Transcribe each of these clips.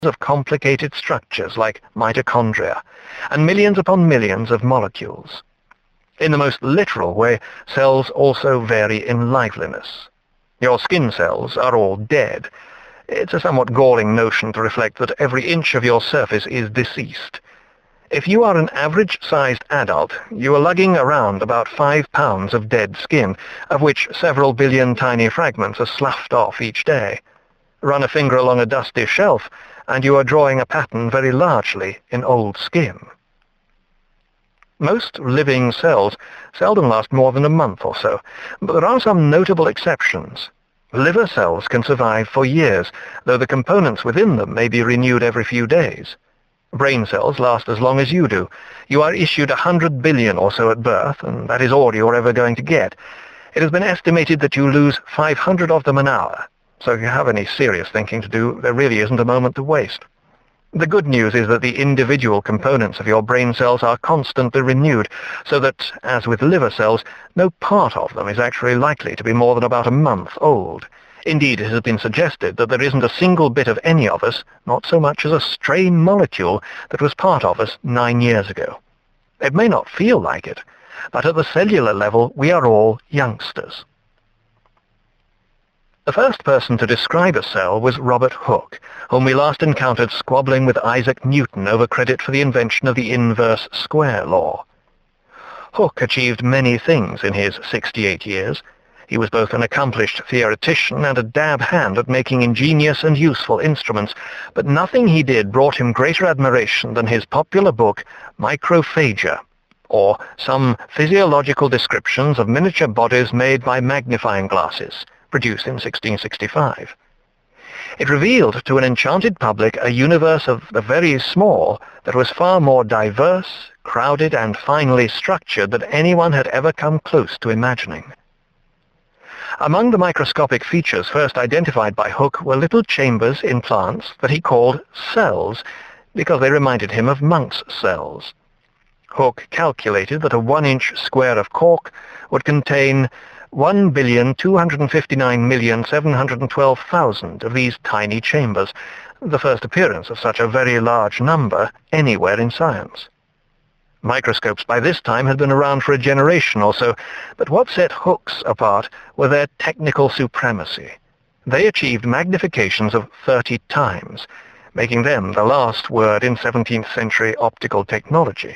of complicated structures like mitochondria, and millions upon millions of molecules. In the most literal way, cells also vary in liveliness. Your skin cells are all dead. It's a somewhat galling notion to reflect that every inch of your surface is deceased. If you are an average-sized adult, you are lugging around about 5 pounds of dead skin, of which several billion tiny fragments are sloughed off each day. Run a finger along a dusty shelf, and you are drawing a pattern very largely in old skin. Most living cells seldom last more than a month or so, but there are some notable exceptions. Liver cells can survive for years, though the components within them may be renewed every few days. Brain cells last as long as you do. You are issued 100 billion or so at birth, and that is all you're ever going to get. It has been estimated that you lose 500 of them an hour, so if you have any serious thinking to do, there really isn't a moment to waste. The good news is that the individual components of your brain cells are constantly renewed, so that, as with liver cells, no part of them is actually likely to be more than about a month old. Indeed, it has been suggested that there isn't a single bit of any of us, not so much as a stray molecule, that was part of us 9 years ago. It may not feel like it, but at the cellular level we are all youngsters. The first person to describe a cell was Robert Hooke, whom we last encountered squabbling with Isaac Newton over credit for the invention of the inverse square law. Hooke achieved many things in his 68 years. He was both an accomplished theoretician and a dab hand at making ingenious and useful instruments, but nothing he did brought him greater admiration than his popular book, Microphagia, or Some Physiological Descriptions of Miniature Bodies Made by Magnifying Glasses, produced in 1665. It revealed to an enchanted public a universe of the very small that was far more diverse, crowded, and finely structured than anyone had ever come close to imagining. Among the microscopic features first identified by Hooke were little chambers in plants that he called cells, because they reminded him of monk's cells. Hooke calculated that a 1-inch square of cork would contain 1,259,712,000 of these tiny chambers, the first appearance of such a very large number anywhere in science. Microscopes by this time had been around for a generation or so, but what set Hooke's apart were their technical supremacy. They achieved magnifications of 30 times, making them the last word in 17th century optical technology.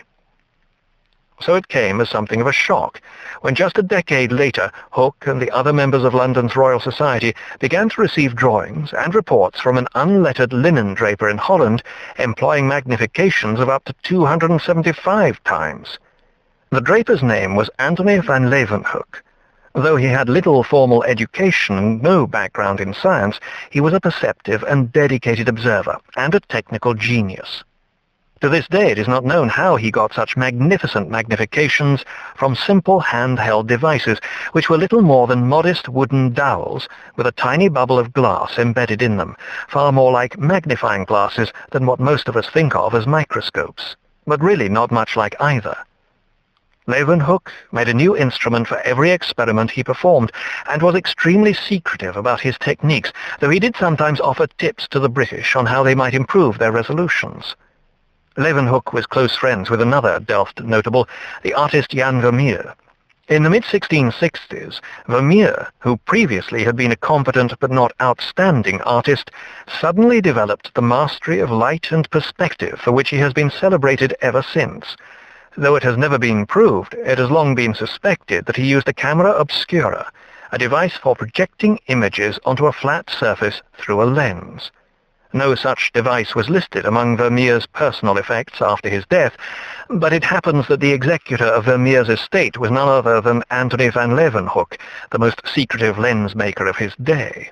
So it came as something of a shock when just a decade later Hooke and the other members of London's Royal Society began to receive drawings and reports from an unlettered linen draper in Holland employing magnifications of up to 275 times. The draper's name was Antony van Leeuwenhoek. Though he had little formal education and no background in science, he was a perceptive and dedicated observer and a technical genius. To this day it is not known how he got such magnificent magnifications from simple handheld devices, which were little more than modest wooden dowels with a tiny bubble of glass embedded in them, far more like magnifying glasses than what most of us think of as microscopes, but really not much like either. Leeuwenhoek made a new instrument for every experiment he performed, and was extremely secretive about his techniques, though he did sometimes offer tips to the British on how they might improve their resolutions. Leeuwenhoek was close friends with another Delft notable, the artist Jan Vermeer. In the mid-1660s, Vermeer, who previously had been a competent but not outstanding artist, suddenly developed the mastery of light and perspective for which he has been celebrated ever since. Though it has never been proved, it has long been suspected that he used a camera obscura, a device for projecting images onto a flat surface through a lens. No such device was listed among Vermeer's personal effects after his death, but it happens that the executor of Vermeer's estate was none other than Antony van Leeuwenhoek, the most secretive lens maker of his day.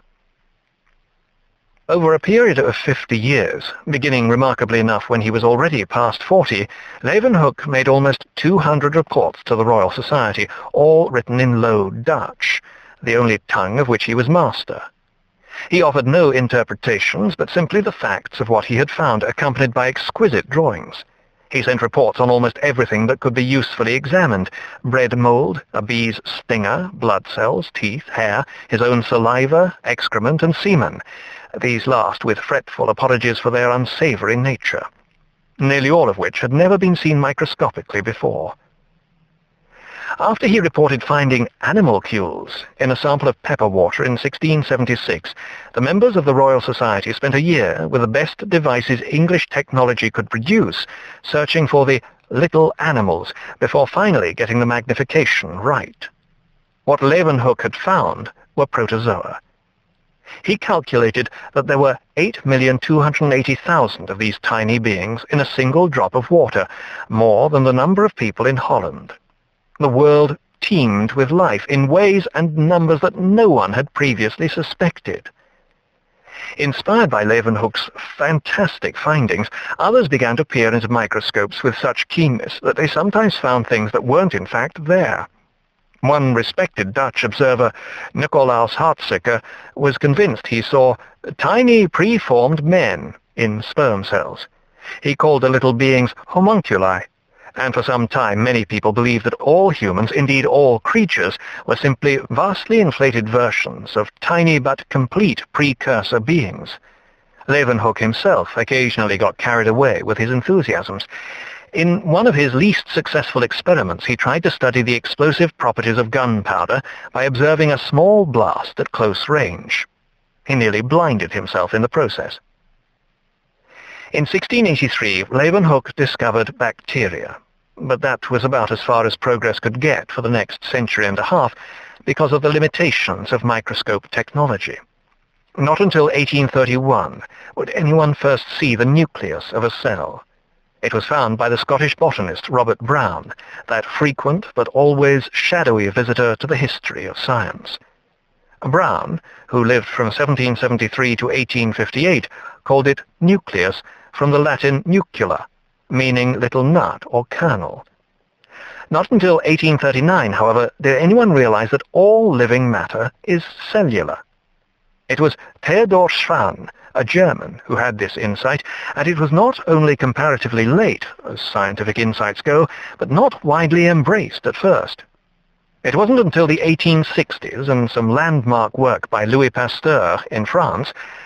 Over a period of 50 years, beginning remarkably enough when he was already past 40, Leeuwenhoek made almost 200 reports to the Royal Society, all written in Low Dutch, the only tongue of which he was master. He offered no interpretations, but simply the facts of what he had found, accompanied by exquisite drawings. He sent reports on almost everything that could be usefully examined: bread mold, a bee's stinger, blood cells, teeth, hair, his own saliva, excrement, and semen. these last with fretful apologies for their unsavoury nature, nearly all of which had never been seen microscopically before. After he reported finding animalcules in a sample of pepper water in 1676, the members of the Royal Society spent a year with the best devices English technology could produce, searching for the little animals before finally getting the magnification right. What Leeuwenhoek had found were protozoa. He calculated that there were 8,280,000 of these tiny beings in a single drop of water, more than the number of people in Holland. The world teemed with life in ways and numbers that no one had previously suspected. Inspired by Leeuwenhoek's fantastic findings, others began to peer into microscopes with such keenness that they sometimes found things that weren't in fact there. One respected Dutch observer, Nicolaas Hartzikker, was convinced he saw tiny preformed men in sperm cells. He called the little beings homunculi, and for some time many people believed that all humans, indeed all creatures, were simply vastly inflated versions of tiny but complete precursor beings. Leeuwenhoek himself occasionally got carried away with his enthusiasms. In one of his least successful experiments, he tried to study the explosive properties of gunpowder by observing a small blast at close range. He nearly blinded himself in the process. In 1683, Leeuwenhoek discovered bacteria, but that was about as far as progress could get for the next century and a half because of the limitations of microscope technology. Not until 1831 would anyone first see the nucleus of a cell. It was found by the Scottish botanist Robert Brown, that frequent but always shadowy visitor to the history of science. Brown, who lived from 1773 to 1858, called it nucleus from the Latin nucula, meaning little nut or kernel. Not until 1839, however, did anyone realize that all living matter is cellular. It was Theodor Schwann, a German, who had this insight, and it was not only comparatively late, as scientific insights go, but not widely embraced at first. It wasn't until the 1860s and some landmark work by Louis Pasteur in France